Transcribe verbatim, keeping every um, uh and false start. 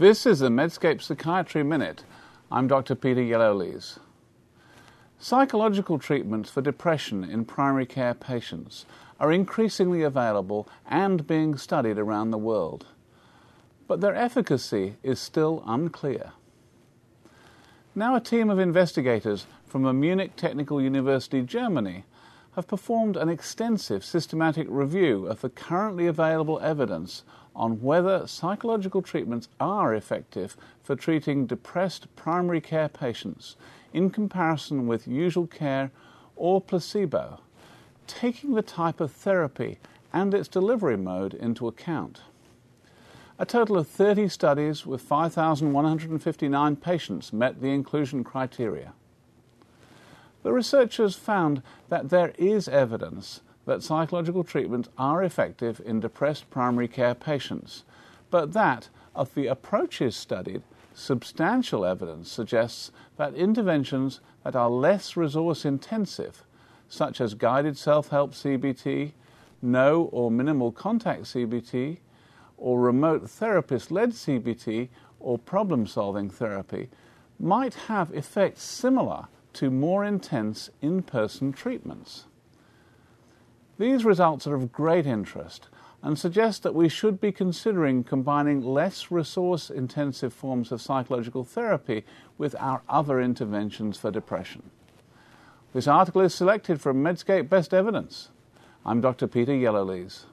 This is the Medscape Psychiatry Minute. I'm Doctor Peter Yellowlees. Psychological treatments for depression in primary care patients are increasingly available and being studied around the world, but their efficacy is still unclear. Now a team of investigators from the Munich Technical University, Germany, have performed an extensive systematic review of the currently available evidence on whether psychological treatments are effective for treating depressed primary care patients in comparison with usual care or placebo, taking the type of therapy and its delivery mode into account. A total of thirty studies with five thousand one hundred fifty-nine patients met the inclusion criteria. The researchers found that there is evidence that psychological treatments are effective in depressed primary care patients, but that, of the approaches studied, substantial evidence suggests that interventions that are less resource-intensive, such as guided self-help C B T, no or minimal contact C B T, or remote therapist-led C B T or problem-solving therapy, might have effects similar to more intense in-person treatments. These results are of great interest and suggest that we should be considering combining less resource-intensive forms of psychological therapy with our other interventions for depression. This article is selected from Medscape Best Evidence. I'm Doctor Peter Yellowlees.